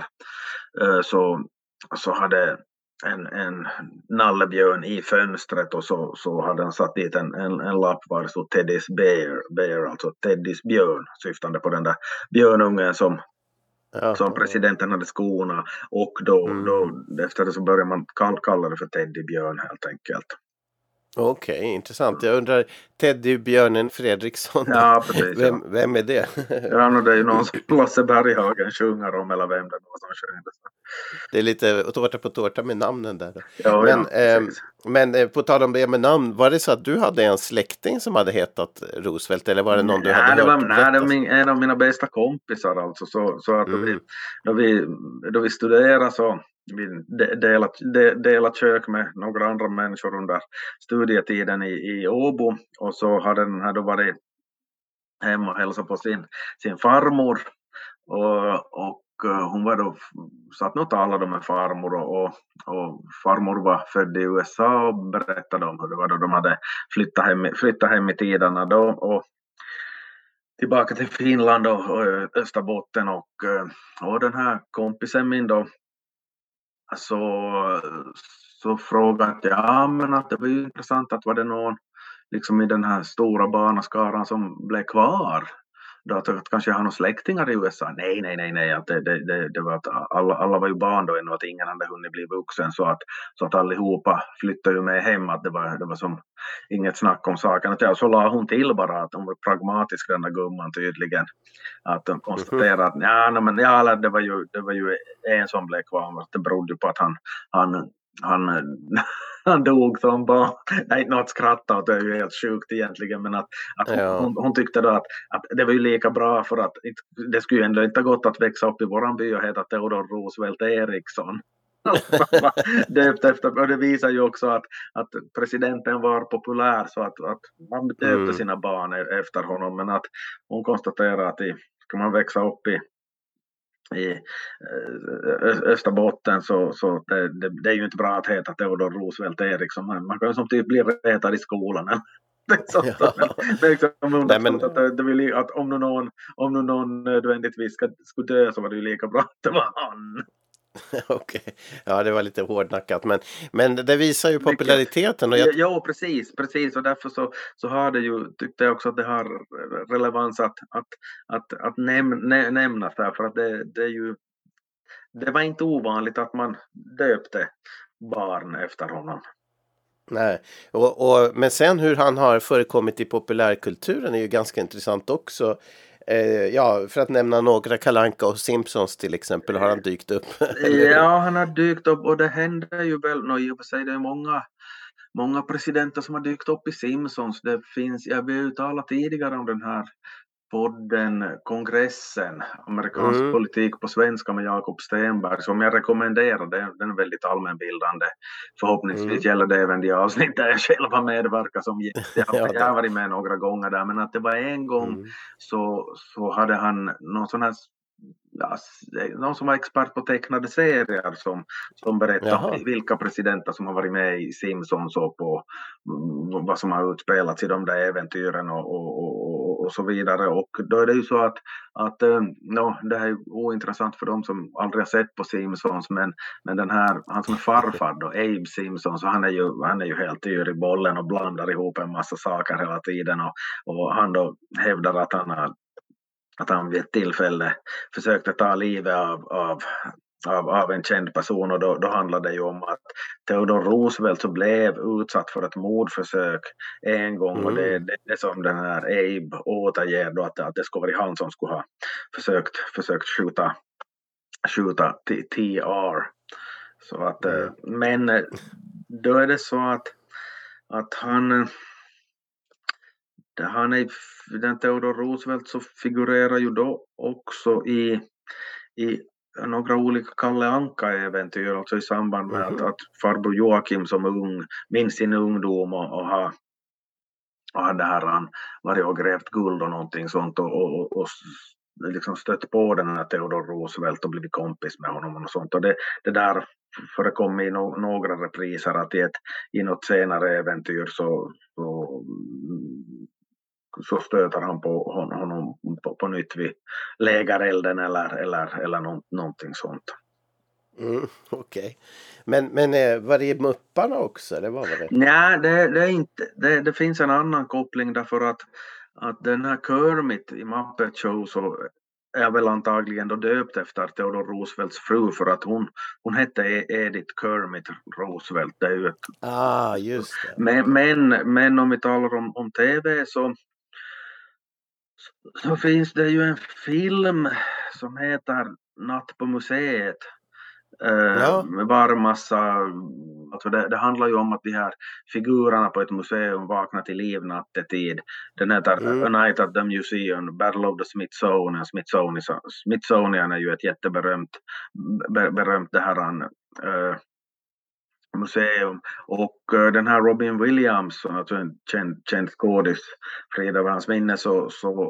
G: så hade en nallebjörn i fönstret, och så hade han satt dit en lapp var det stod Teddy's bear, alltså Teddys björn, syftande på den där björnungen som presidenten hade skonat, och då efter det så började man kalla det för teddybjörn helt enkelt.
A: Okej, intressant. Jag undrar, teddybjörnen Fredriksson,
G: ja, precis,
A: vem är det?
G: Ja, det är ju någon som Lasse Berghagen sjunger om, eller vem det var som sjunger.
A: Det är lite tårta på tårta med namnen där.
G: Men
A: på tal om det med namn, var det så att du hade en släkting som hade hetat Roosevelt, eller var det någon du hade hört?
G: Nej, det var en av mina bästa kompisar alltså, så att då vi studerade så vi delat kök med några andra människor under studietiden i Åbo, och så hade den här då varit hem och hälsade på sin farmor. Och hon var då satt nog talade med farmor och farmor var född i USA och berättade om hur det var då de hade flyttat hem i tiderna då och tillbaka till Finland och Österbotten och den här kompisen min då så frågade jag men att det var ju intressant att var det någon liksom i den här stora barnaskaran som blev kvar. Då att kanske jag har några släktingar i USA. Nej. Att det var att alla var ju barn då ännu att ingen hade hunnit bli vuxen så att allihopa flyttade ju med hem. Att det var som inget snack om saken. Att så la hon till bara att hon var pragmatisk den där gumman tydligen. Att de konstaterade att det var ju en som blev kvar. Att det berodde ju på att han dog som barn. Nej, något skratta åt det är ju helt sjukt egentligen. Men att hon tyckte då att det var ju lika bra för att det skulle ju ändå inte gått att växa upp i våran by och heta Theodor Roosevelt Eriksson. Döpt efter, och det visar ju också att presidenten var populär så att man döpte sina barn efter honom. Men att hon konstaterar att ska man växa upp i Österbotten så det är ju inte bra att heta Theodor Roosevelt Eriksson. Man kan ju som typ bli retad i skolan. Det vill att om någon nödvändigtvis skulle dö så var det ju lika bra att det var han.
A: Okej. Ja, det var lite hårdnackat men det visar ju populariteten och
G: ja, precis och därför så har det ju tyckte jag också att det har relevans att nämnas där för att det är ju det var inte ovanligt att man döpte barn efter honom.
A: Nej, men sen hur han har förekommit i populärkulturen är ju ganska intressant också. För att nämna några, Kalle Anka och Simpsons till exempel har han dykt upp.
G: Ja, han har dykt upp och det händer ju väl, i och för sig det är många presidenter som har dykt upp i Simpsons. Det finns, jag vill uttala tidigare om den här podden Kongressen, amerikansk politik på svenska med Jakob Stenberg som jag rekommenderar, den är väldigt allmänbildande. Förhoppningsvis gäller det även de avsnitt där jag själv har medverkat som jag har varit med några gånger där, men att det var en gång så hade han någon sån här någon som var expert på tecknade serier som berättade vilka presidenter som har varit med i Simpsons och på vad som har utspelats i de där äventyren och så vidare. Och då är det ju så att det här är ointressant för dem som aldrig har sett på Simpsons, men den här, han som är farfar då, Abe Simpson, så han är ju helt yr i bollen och blandar ihop en massa saker hela tiden och han då hävdar att han vid ett tillfälle försökte ta livet av en känd person och då handlade det ju om att Theodor Roosevelt så blev utsatt för ett mordförsök en gång och det är som den här Abe återger då att det skulle vara han som skulle ha försökt skjuta TR. Så att, men då är det så att den Theodor Roosevelt så figurerar ju då också i några olika Kalle Anka-äventyr, alltså i samband med att farbror Joakim som ung minns sin ungdom och hade han varit och grävt guld och någonting sånt och liksom stött på den här Theodor Roosevelt och blivit kompis med honom och sånt. Och det där förekom i några repriser att i något senare äventyr så stöter han på honom på nytt vid lägerelden eller någonting sånt.
A: Okej. Men var det Mupparna också? Eller vad var det?
G: Nej, det är inte. Det finns en annan koppling därför att den här Kermit i Muppet Show så är väl antagligen då döpt efter Theodor Roosevelts fru för att hon hette Edith Kermit Roosevelt. Det är ju
A: just det.
G: Men om vi talar om tv så finns det ju en film som heter Natt på museet. Med bara massa, alltså det handlar ju om att de här figurerna på ett museum vaknar till liv nattetid. Den heter A Night at the Museum, Battle of the Smithsonian. Smithsonian är ju ett jätteberömt det här museum. Och den här Robin Williams, alltså en känd skådis, frid över hans minne, så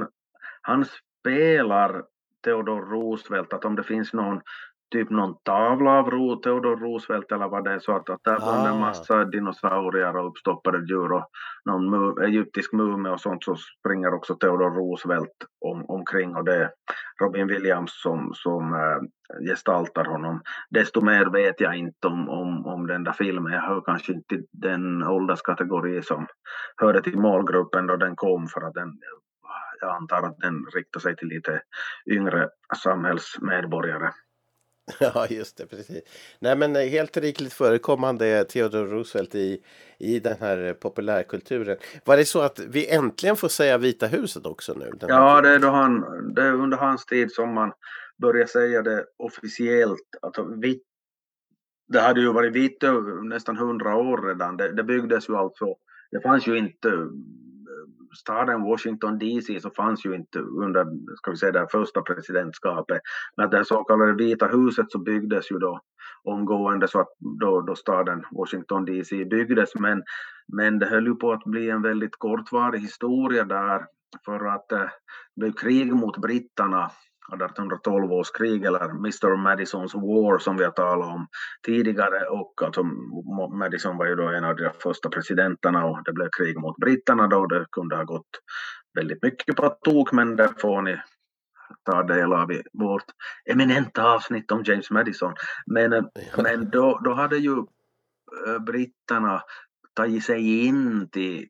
G: han spelar Theodore Roosevelt, att om det finns någon tavla av Theodore Roosevelt eller vad det är, så att där bland en massa dinosaurier och uppstoppade djur och någon egyptisk mumie och sånt, så springer också Theodore Roosevelt omkring, och det är Robin Williams som gestaltar honom. Desto mer vet jag inte om den där filmen. Jag hör kanske inte den ålderskategori som hörde till målgruppen då den kom, för att jag antar att den riktar sig till lite yngre samhällsmedborgare.
A: Ja, just det, precis. Nej, men helt rikligt förekommande Theodore Roosevelt i den här populärkulturen. Var det så att vi äntligen får säga Vita huset också nu?
G: Ja, det är under hans tid som man börjar säga det officiellt. Alltså, det hade ju varit vitt nästan 100 år redan. Det byggdes ju alltså, det fanns ju inte, staden Washington DC så fanns ju inte under, ska vi säga, det första presidentskapet. Men det så kallade Vita huset så byggdes ju då omgående, så att då staden Washington DC byggdes. Men det höll ju på att bli en väldigt kortvarig historia där, för att det blev krig mot britterna, 1812 års krig, eller Mr. Madisons War som vi har talat om tidigare, och alltså Madison var ju då en av de första presidenterna, och det blev krig mot britterna då. Det kunde ha gått väldigt mycket på tok, men det får ni ta del av i vårt eminenta avsnitt om James Madison. Men då hade ju britterna tagit sig in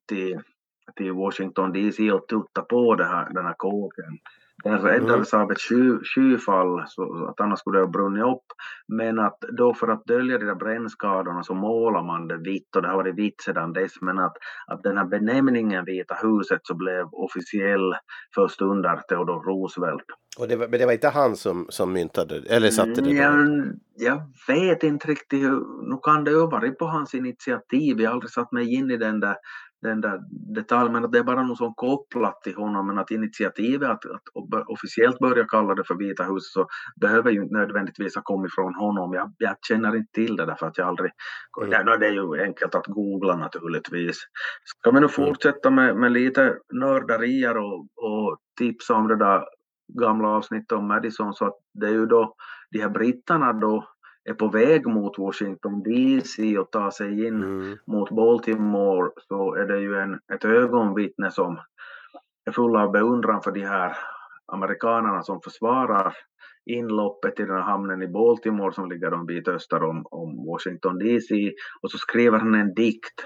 G: till Washington DC och tutta på den här kåken. Den räddades av ett skyfall, så att annars skulle det ha brunnit upp. Men att då, för att dölja de där brännskadorna, så målar man det vitt, och det har varit vitt sedan dess. Men att den här benämningen Vita huset så blev officiell först under Theodore Roosevelt.
A: Och men det var inte han som myntade eller satte det då?
G: Jag vet inte riktigt nu kan det ju vara på hans initiativ. Jag har aldrig satt mig in i den där detaljen, men att det är bara något som kopplat till honom. Men att initiativet att officiellt börja kalla det för Vita huset, så behöver ju inte nödvändigtvis ha kommit från honom. Jag känner inte till det, därför att jag aldrig det är ju enkelt att googla naturligtvis. Ska vi nu fortsätta med lite nörderier och tips om det där gamla avsnittet om Madison, så att det är ju då de här britterna då är på väg mot Washington DC och tar sig in mot Baltimore, så är det ju ett ögonvittne som är full av beundran för de här amerikanerna som försvarar inloppet i den här hamnen i Baltimore som ligger en bit öster om Washington DC, och så skriver han en dikt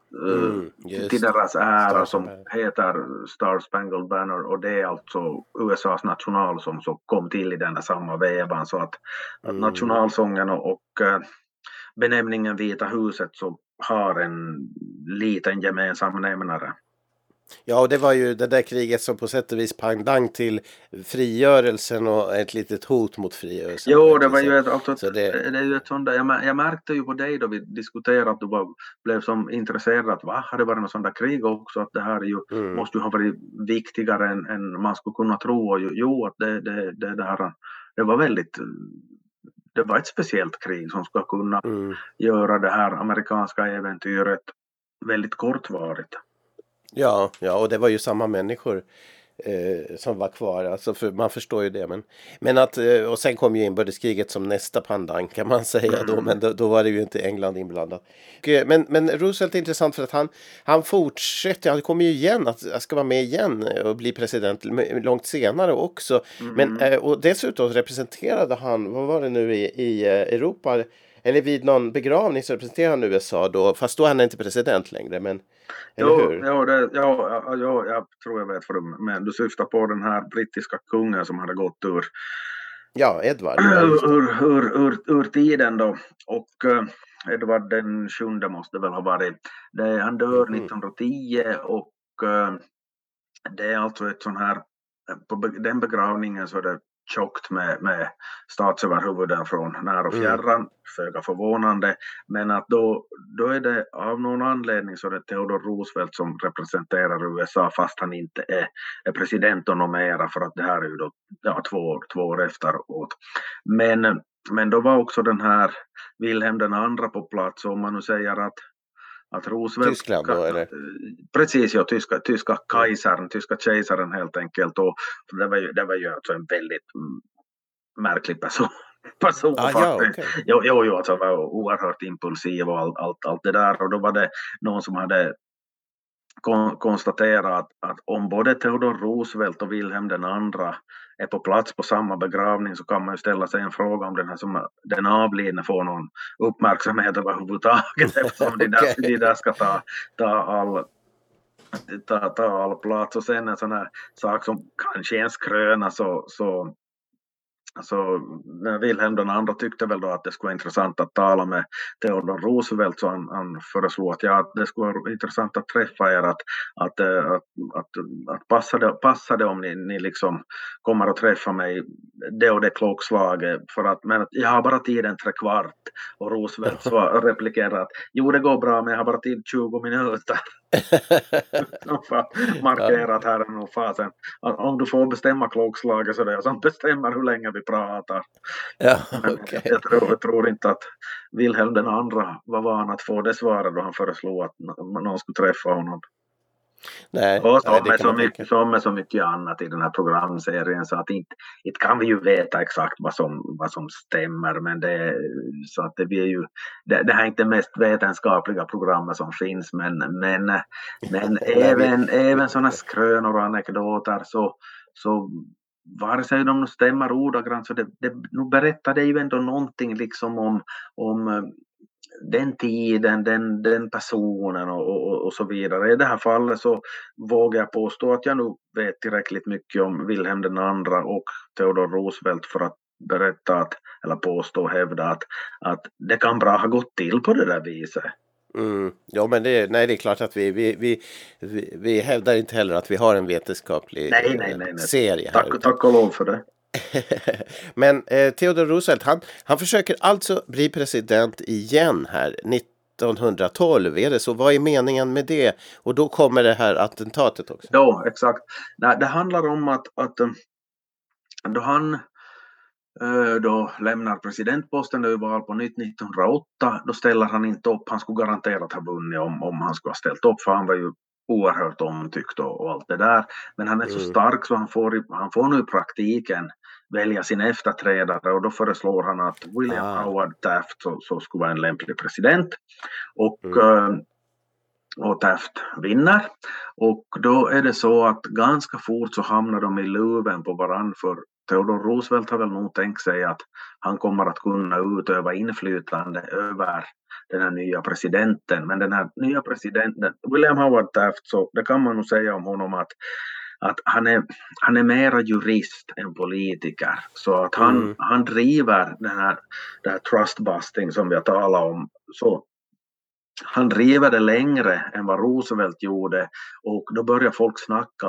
G: till deras ära som heter Star Spangled Banner, och det är alltså USAs nationalsång som kom till i den samma vevan, så att nationalsången och benämningen Vita huset så har en liten gemensam nämnare.
A: Ja, och det var ju det där kriget som på sätt och vis pangdang till frigörelsen och ett litet hot mot frigörelsen.
G: Jo, det var ju det är ju ett sånt där, jag märkte ju på dig då vi diskuterade att du blev som intresserad att har det varit något sånt där krig också, att det här ju måste ju ha varit viktigare än man skulle kunna tro. Och jo, att det var väldigt, det var ett speciellt krig som ska kunna göra det här amerikanska äventyret väldigt kortvarigt.
A: Ja, och det var ju samma människor som var kvar, alltså man förstår ju det, men att, och sen kom ju inbördeskriget som nästa pandang kan man säga då, men då var det ju inte England inblandat. Men Roosevelt är intressant för att han fortsätter, han kommer ju igen att ska vara med igen och bli president långt senare också, men och dessutom representerade han, vad var det nu i Europa, eller vid någon begravning så representerar han USA då, fast då är han inte president längre, men eller hur?
G: Jag tror jag vet men du syftar på den här brittiska kungen som hade gått ur
A: Edward
G: ur tiden då, och Edward den 7 måste väl ha varit han dör 1910, och det är alltså ett sån här, på den begravningen så är det tjockt med statsöverhuvuden från när och fjärran, föga förvånande, men att då är det av någon anledning så är det Theodore Roosevelt som representerar USA, fast han inte är president och mera, för att det här är ju då 2 år efteråt. Men Men då var också den här Wilhelm den andra på plats, om man nu säger att Roosevelt...
A: Tyskland då, eller?
G: Precis, ja, tyska kejsaren helt enkelt. Och det var ju alltså en väldigt märklig person.
A: Okay.
G: Jo, alltså var oerhört impulsiv och allt det där. Och då var det någon som hade konstaterat att om både Theodore Roosevelt och Wilhelm den andra är på plats på samma begravning, så kan man ju ställa sig en fråga om den avlidne får någon uppmärksamhet överhuvudtaget, eftersom de där ska ta all plats. Och sen en sån här sak som kanske är en skröna, så Wilhelm den andra tyckte väl då att det skulle vara intressant att tala med Theodore Roosevelt, så han föreslog att det skulle vara intressant att träffa er, att passa det om ni liksom kommer att träffa mig det och det klockslaget, men jag har bara tiden 3/4. Och Roosevelt replikerar att jo, det går bra, men jag har bara tid 20 minuter. Markerat här är nog fasen. Om du får bestämma klockslaget, så det är jag som bestämmer hur länge vi pratar.
A: Ja, okay.
G: Jag tror inte att Wilhelm den andra var van att få det svaret då han föreslog att någon skulle träffa honom.
A: Nej,
G: och som med så mycket annat i den här programserien, så att inte kan vi ju veta exakt vad som stämmer, men det blir ju det här är inte det mest vetenskapliga programmet som finns, men även sådana skrönor och anekdoter, så vare sig de stämmer ordagrant, så nu berättar det ju ändå någonting liksom om den tiden, den personen och så vidare. I det här fallet så vågar jag påstå att jag nu vet tillräckligt mycket om Wilhelm den andra och Theodore Roosevelt för att berätta hävda att det kan bra ha gått till på det där viset.
A: Ja, men det är klart att vi hävdar inte heller att vi har en vetenskaplig serie här.
G: Tack och lov för det.
A: Men Theodore Roosevelt, han försöker alltså bli president igen här 1912, är det så? Vad är meningen med det? Och då kommer det här attentatet också.
G: Ja, exakt. Nej, det handlar om att då han då lämnar presidentposten och val på nytt 1908, då ställer han inte upp. Han skulle garanterat ha vunnit om han skulle ha ställt upp, för han var ju oerhört omtyckt och allt det där. Men han är så stark så han får nu i praktiken välja sin efterträdare, och då föreslår han att William Howard Taft så skulle vara en lämplig president. Och Taft vinner. Och då är det så att ganska fort så hamnar de i luven på varann, för Theodore Roosevelt har väl nog tänkt sig att han kommer att kunna utöva inflytande över den här nya presidenten. Men den här nya presidenten, William Howard Taft, så det kan man nog säga om honom att han är mera jurist än politiker. Så att han driver det här trustbusting som vi har talat om. Så han driver det längre än vad Roosevelt gjorde, och då börjar folk snacka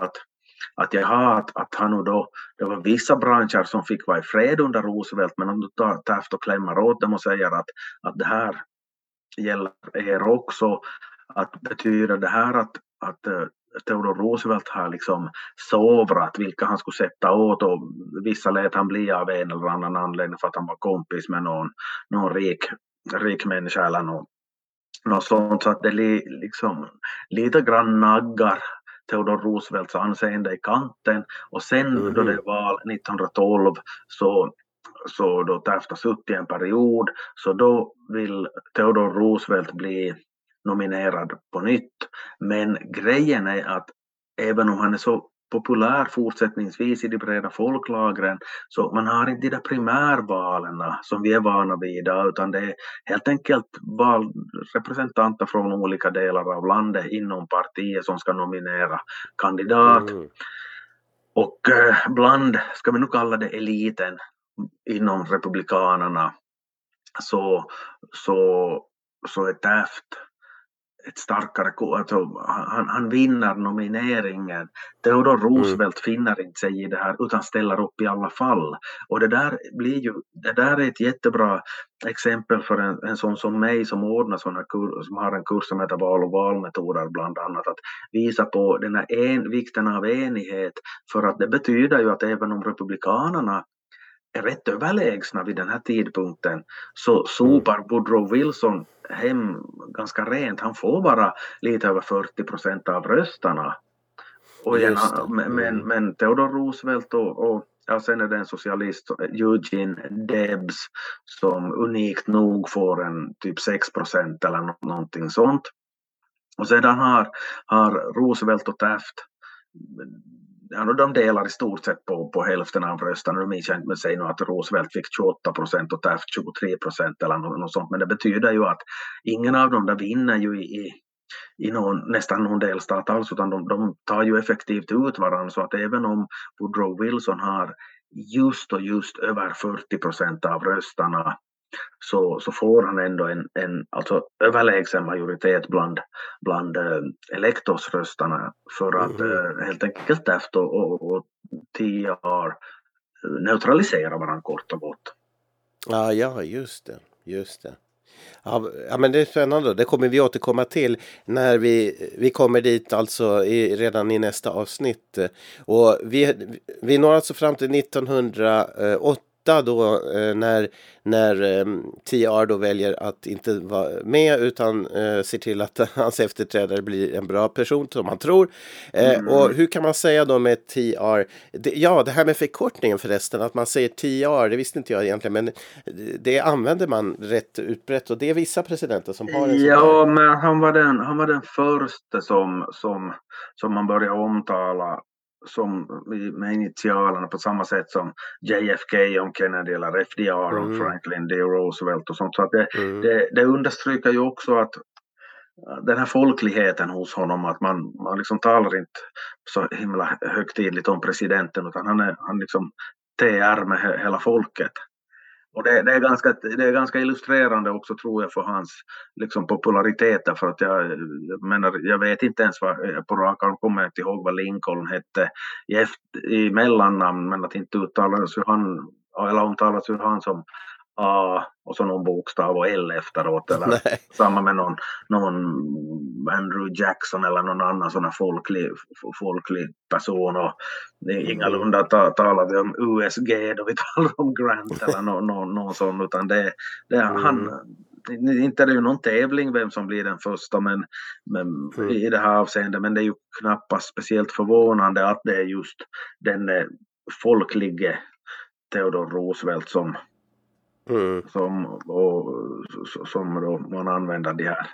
G: att han då, det var vissa branscher som fick vara i fred under Roosevelt, men om du tar Taft och klämmer åt dem och säger att det här gäller er också, att betyder det här att Theodore Roosevelt har liksom sovrat vilka han skulle sätta åt, och vissa lät han bli av en eller annan anledning för att han var kompis med någon rik människa eller något sånt, så att det liksom lite grann naggar Theodore Roosevelts anseende i kanten. Och sen då det var 1912 så då Taft har suttit i en period, så då vill Theodore Roosevelt bli nominerad på nytt. Men grejen är att även om han är så populär fortsättningsvis i de breda folklagren, så man har inte de där primärvalerna som vi är vana vid idag, utan det är helt enkelt valrepresentanter från olika delar av landet inom partiet som ska nominera kandidat. Och bland, ska vi nu kalla det eliten inom republikanerna, så är Taft ett starkare, alltså han vinner nomineringen. Theodore Roosevelt finner inte sig i det här utan ställer upp i alla fall. Och det där är ett jättebra exempel för en sån som mig som ordnar sådana som har en kurs som heter val- och valmetoder bland annat, att visa på den här vikten av enighet, för att det betyder ju att även om republikanerna är rätt överlägsna vid den här tidpunkten, så sopar Woodrow Wilson hem ganska rent. Han får bara lite över 40% av rösterna. Och igen, men Theodore Roosevelt och sen är det en socialist, Eugene Debs, som unikt nog får en typ 6% eller någonting sånt. Och sedan har Roosevelt och Taft, de delar i stort sett på hälften av rösterna. Nu minns jag inte med sig nu att Roosevelt fick 28% och Taft 23% eller något sånt. Men det betyder ju att ingen av dem där vinner ju i nästan någon delstat alls, utan de tar ju effektivt ut varandra, så att även om Woodrow Wilson har just över 40% av rösterna, så får han ändå en alltså överlägsen majoritet bland elektorsrösterna, för att helt enkelt Taft och TR neutralisera varandra kort och gott.
A: Ja, just det. Ja, men det är spännande. Det kommer vi återkomma till när vi kommer dit, alltså redan i nästa avsnitt. Och vi når alltså fram till 1908 då, när TR då väljer att inte vara med, utan ser till att hans efterträdare blir en bra person som man tror. Och hur kan man säga då med TR? Det här med förkortningen förresten, att man säger TR, det visste inte jag egentligen, men det använder man rätt utbrett, och det är vissa presidenter som har en
G: Ja, men han var den första som man började omtala som med initialerna på samma sätt som JFK om Kennedy eller FDR om Franklin D. Roosevelt och sånt. Så att det understryker ju också att den här folkligheten hos honom, att man liksom talar inte så himla högtidligt om presidenten, utan han liksom TR med hela folket. Och det är ganska illustrerande också, tror jag, för hans liksom populariteter, för att jag vet inte ens vad, på rak arm kommer jag inte ihåg vad Lincoln hette i mellannamn, men att inte uttalades hur han, eller omtalades hur han som A och så någon bokstav och L efteråt, eller samma med någon Andrew Jackson eller någon annan sån här folklig person, och ingalunda talar vi om USG då vi talar om Grant eller någon sån, utan han inte är det ju någon tävling vem som blir den första, men i det här avseendet, men det är ju knappast speciellt förvånande att det är just den folklige Theodore Roosevelt som då man använder de här.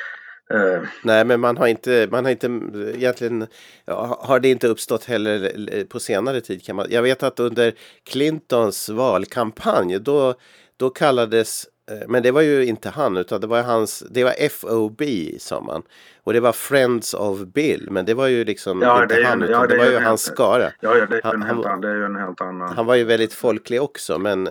A: Nej, men man har inte egentligen, har det inte uppstått heller på senare tid, jag vet att under Clintons valkampanj då kallades, men det var ju inte han, utan det var FOB som man, och det var Friends of Bill, men det var ju liksom inte han, utan det var ju hans skara.
G: Det är ju en helt annan.
A: Han var ju väldigt folklig också, men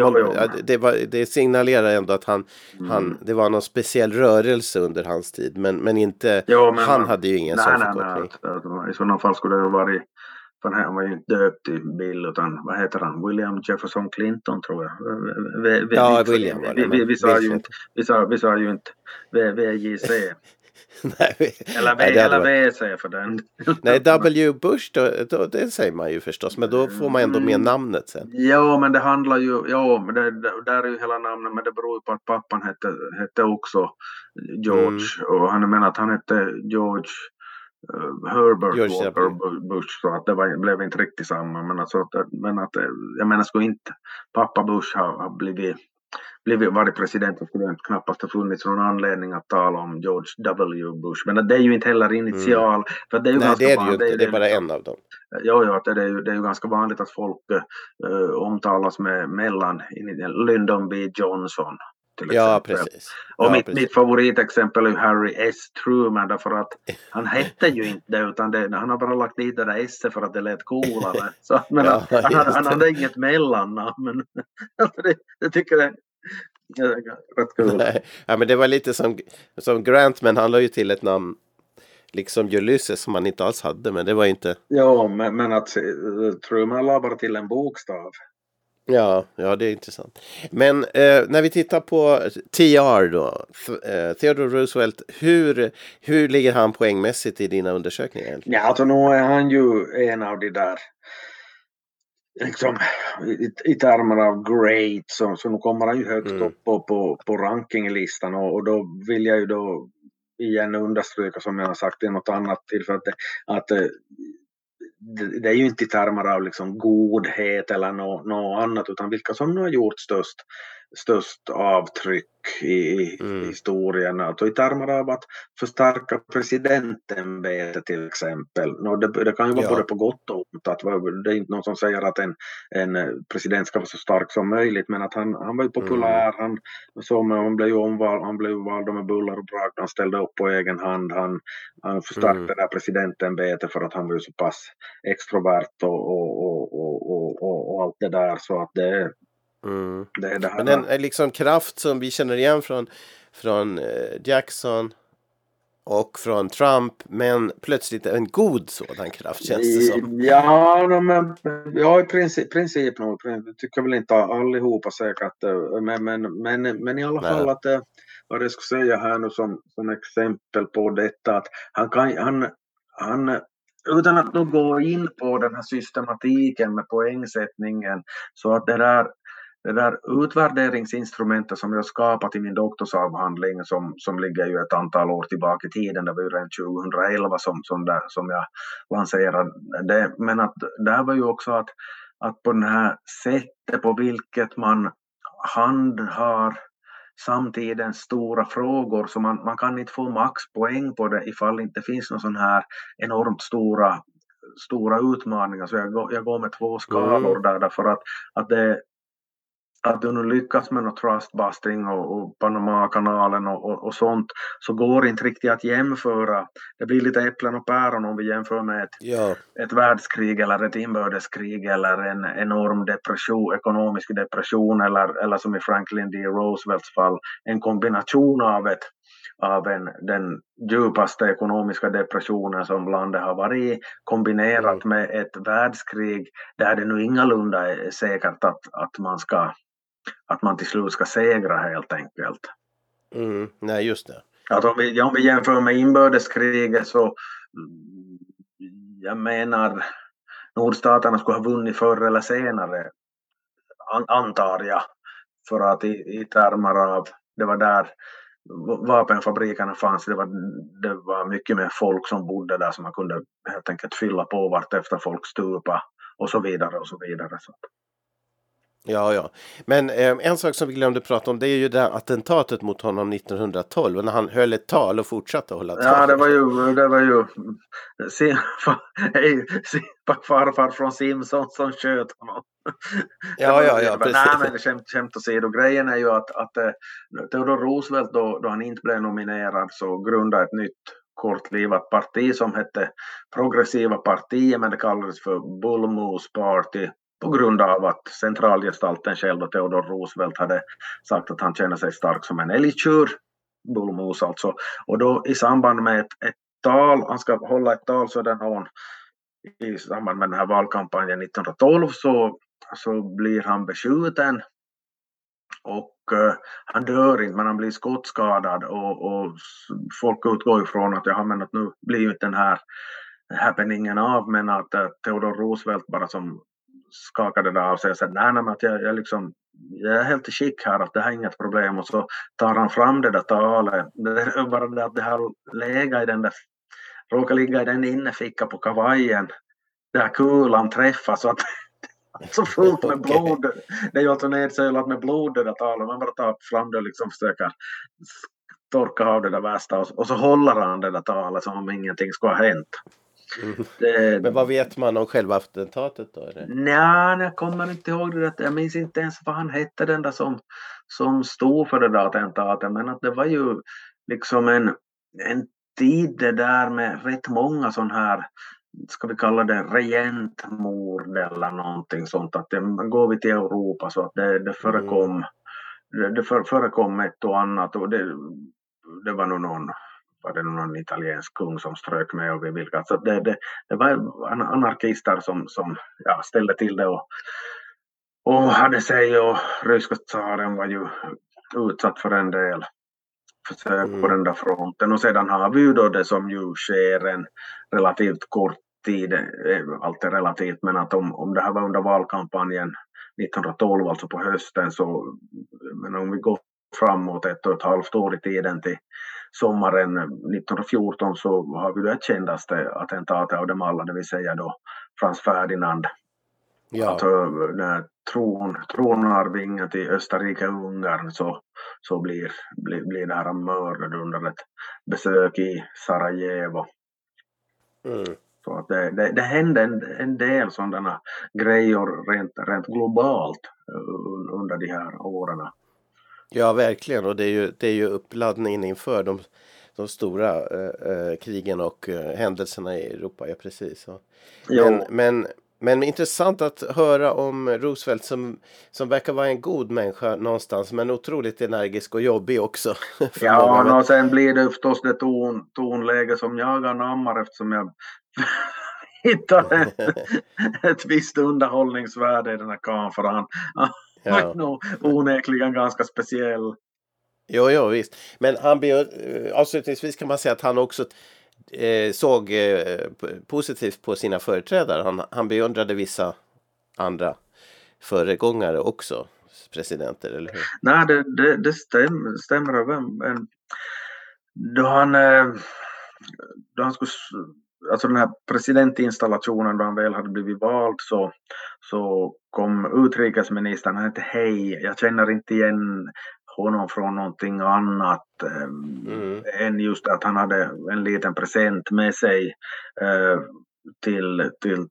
A: det signalerar ändå att det var någon speciell rörelse under hans tid, men inte, han hade ju ingen sån förkortning.
G: I sådana fall skulle det ju varit, för han var ju inte döpt i Bill, utan vad heter han? William Jefferson Clinton, tror jag.
A: William var det.
G: Vi sa ju inte VJC.
A: Nej,
G: eller VC för den.
A: Nej, W. Bush, då, det säger man ju förstås, men då får man ändå med namnet sen.
G: Ja, men det handlar ju, men där är ju hela namnet, men det beror ju på att pappan hette också George, och han menar att han hette George Herbert Walker Bush, så att det blev inte riktigt samma, men jag menar, skulle inte pappa Bush ha blivit varit president, så skulle det knappast ha funnits någon anledning att tala om George W. Bush, men det är ju inte heller initial, för det är ju
A: det är bara en av dem.
G: Ja, det är ju ganska vanligt att folk omtalas med mellan Lyndon B. Johnson.
A: Ja, precis.
G: Och mitt favoritexempel är Harry S. Truman, därför att han hette ju inte det, utan han har bara lagt dit det där S för att det lät coolare. Så, men han hade inget mellannamn, men det tycker jag är rätt kul.
A: Nej. Ja, men det var lite som Grant, men han la ju till ett namn liksom Ulysses som han inte alls hade, men det var inte...
G: Ja, men att Truman la bara till en bokstav.
A: Ja, det är intressant. Men när vi tittar på TR då, Theodore Roosevelt, hur ligger han poängmässigt i dina undersökningar?
G: Ja, alltså nu är han ju en av de där
D: liksom i termer av great så nu kommer han ju högt upp på rankinglistan och då vill jag ju då igen understryka som jag har sagt i något annat tillfälle att det är ju inte i termer av liksom godhet eller något annat utan vilka som har gjort störst avtryck i historien. Alltså i termer av att förstärka presidentämbetet till exempel. Det kan ju vara både på gott och ont. Att det är inte någon som säger att en president ska vara så stark som möjligt men att han var ju populär. Han blev ju omvald, han blev vald med buller och brag. Han ställde upp på egen hand. Han förstärkte det där presidentämbetet för att han var ju så pass extrovert och allt det där så att det är det här.
A: Men en liksom kraft som vi känner igen från Jackson och från Trump, men plötsligt en god sådan kraft känns det som.
D: Ja, i princip nog. Tycker väl inte allihopa säkert. Men i alla fall att vad jag skulle säga här nu som exempel på detta att han utan att nu gå in på den här systematiken med poängsättningen så att det där utvärderingsinstrumentet som jag skapat i min doktorsavhandling som ligger ju ett antal år tillbaka i tiden, det var ju redan 2011 som jag lanserade det, men att det var ju också att på den här sättet på vilket man handhar samtidens stora frågor så man kan inte få maxpoäng på det ifall det inte finns någon sån här enormt stora utmaningar. Så jag går med 2 skalor där därför att du nu lyckas med något trustbusting och Panama-kanalen och sånt så går det inte riktigt att jämföra. Det blir lite äpplen och päron om vi jämför med ett världskrig eller ett inbördeskrig eller en enorm ekonomisk depression eller som i Franklin D. Roosevelts fall en kombination av den djupaste ekonomiska depressionen som landet har varit i kombinerat med ett världskrig där det nu ingalunda är säkert att man till slut ska segra helt enkelt.
A: Nej, just det.
D: Att om vi jämför med inbördeskriget så jag menar nordstaterna skulle ha vunnit förr eller senare antar jag för att i termer av det var där vapenfabrikerna fanns, det var mycket mer folk som bodde där som man kunde helt enkelt fylla på vart efter folk stupa och så vidare och så vidare.
A: Ja. Men en sak som vi glömde prata om det är ju det attentatet mot honom 1912 när han höll ett tal och fortsatte hålla tal.
D: Ja, det var ju farfar från Simpson som sköt honom.
A: Ja, precis.
D: Nej, men skämt åsido. Grejen är ju att Theodore Roosevelt då han inte blev nominerad så grundade ett nytt kortlivat parti som hette Progressiva partiet, men det kallades för Bull Moose Party på grund av att centralgestalten själv och Theodore Roosevelt hade sagt att han känner sig stark som en älgtjur, Bull Moose alltså. Och då i samband med ett tal, han ska hålla ett tal så någon i samband med den här valkampanjen 1912 så blir han beskjuten och han dör inte men han blir skottskadad och folk utgår ifrån att men att nu blir ju inte den här happeningen av men att Theodore Roosevelt bara som skakade det av sig och sa nej men att jag är helt i skick här att det här är inget problem och så tar han fram det där talet. Det är bara det att det här råkar ligga i den inneficka på kavajen där kulan träffar så att så fullt med blod. Det är ju alltså nedsölat med blod det där talet. Man bara tar fram det och försöker torka av det där värsta och så håller han det där talet som om ingenting ska ha hänt.
A: Men vad vet man om själva attentatet då?
D: Nej, jag kommer inte ihåg det. Jag minns inte ens vad han hette den där som stod för det där attentatet. Men att det var ju liksom en tid det där med rätt många sån här, ska vi kalla det regentmord eller någonting sånt. Att går vi till Europa så att det förekom det förekom ett och annat och det var nog någon italiensk kung som strök med och vilka. Alltså det var anarkister som ställde till det och hade sig och ryska tsaren var ju utsatt för en del försök på den där fronten och sedan har vi ju då det som ju sker en relativt kort
G: tid är alltid relativt, men att om det här var under valkampanjen 1912, alltså på hösten, så men om vi går framåt 1,5 år i tiden till sommaren 1914, så har vi det kändaste attentatet av dem alla, det vill säga då Frans Ferdinand.
A: Ja.
G: Att när tronarvingen till Österrike-Ungern så blir det här mördad under ett besök i Sarajevo. Så att det hände en del sådana grejer rent globalt under de här åren.
A: Ja, verkligen. Och det är ju uppladdningen inför de stora krigen och händelserna i Europa. Ja, precis. Men intressant att höra om Roosevelt som verkar vara en god människa någonstans, men otroligt energisk och jobbig också.
G: Ja, och sen blir det förstås det tonläge som jag anammar, eftersom jag hittar ett visst underhållningsvärde i den här karln, för han var nog onekligen ganska speciell.
A: Jo, visst. Men avslutningsvis kan man säga att han också såg positivt på sina företrädare. Han beundrade vissa andra föregångare också, presidenter, eller hur?
G: Nej, det stämmer över. Då han skulle, alltså den här presidentinstallationen, då han väl hade blivit vald, så kom utrikesministern, han hette Hej. Jag känner inte igen honom från någonting annat än just att han hade en liten present med sig till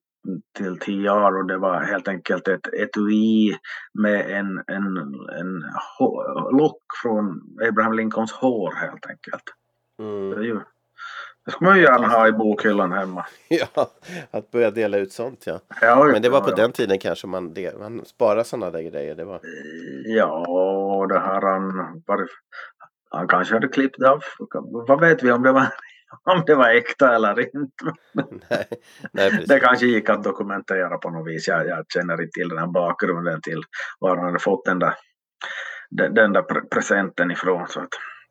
G: TR, och det var helt enkelt ett etui med en lock från Abraham Lincolns hår, helt enkelt. Det ska man ju gärna ha i bokhyllan hemma.
A: Ja, att börja dela ut sånt, ja. Men det var på den tiden kanske man sparar sådana där grejer. Det var...
G: Ja, det här han kanske hade klippt av. Vad vet vi om det var äkta eller inte?
A: Nej, precis.
G: Det kanske gick att dokumentera på något vis. Jag känner inte till den här bakgrunden till var han hade fått den där presenten ifrån, så att...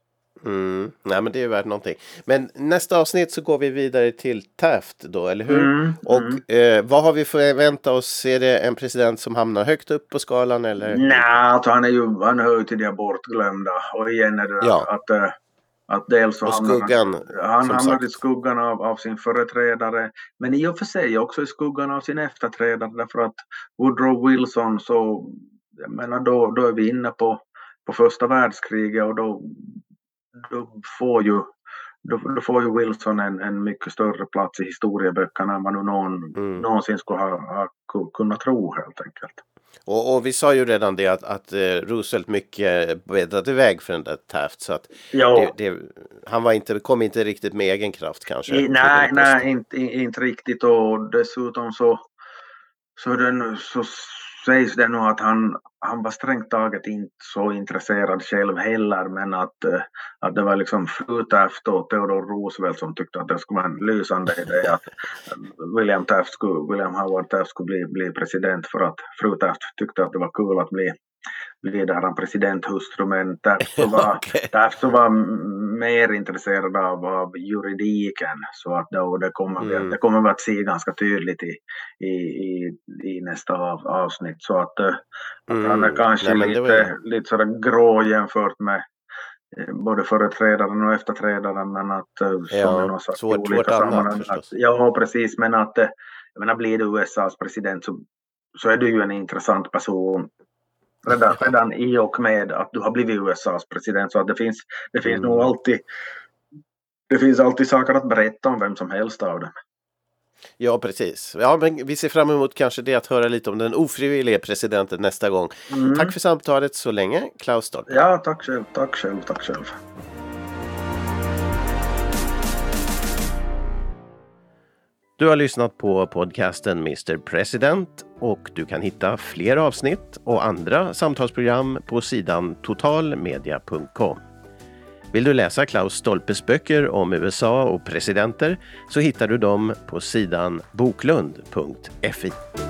A: Nej, men det är värt någonting. Men nästa avsnitt så går vi vidare till Taft då, eller hur? Och vad har vi förväntat oss? Är det en president som hamnar högt upp på skalan, eller?
G: Nej, alltså han hör ju till de bortglömda. Och igen är det att dels så han hamnar i skuggan av sin företrädare, men i och för sig också i skuggan av sin efterträdare, därför att Woodrow Wilson, så jag menar, då är vi inne på första världskriget, och då får ju Wilson en mycket större plats i historieböckerna än man nu någonsin skulle ha kunnat tro, helt enkelt.
A: Och vi sa ju redan det att Roosevelt mycket bäddade iväg för den där Taft, så att han kom inte riktigt med egen kraft kanske.
G: Nej, inte riktigt, och dessutom så sägs det nog att han var strängt taget inte så intresserad själv heller, men att det var liksom fru Taft och Theodore Roosevelt som tyckte att det skulle vara en lysande idé att William Howard Taft skulle bli president, för att fru Taft tyckte att det var kul att bli där han presidenthustru, men Taft så var mer intresserad av juridiken, så att det kommer vi att se ganska tydligt i nästa avsnitt, så att han är kanske lite sådär grå jämfört med både företrädaren och efterträdaren, men att som någon sorts olika sammanhang. Ja, precis, men att jag menar, blir du USAs president så är du ju en intressant person redan i och med att du har blivit USAs president, så att det finns nog alltid saker att berätta om vem som helst av dem.
A: Ja, precis. Ja, men vi ser fram emot kanske det, att höra lite om den ofrivilliga presidenten nästa gång. Tack för samtalet så länge, Klaus Stolpe.
G: Ja, tack själv.
A: Du har lyssnat på podcasten Mr. President, och du kan hitta fler avsnitt och andra samtalsprogram på sidan totalmedia.com. Vill du läsa Klaus Stolpes böcker om USA och presidenter så hittar du dem på sidan boklund.fi.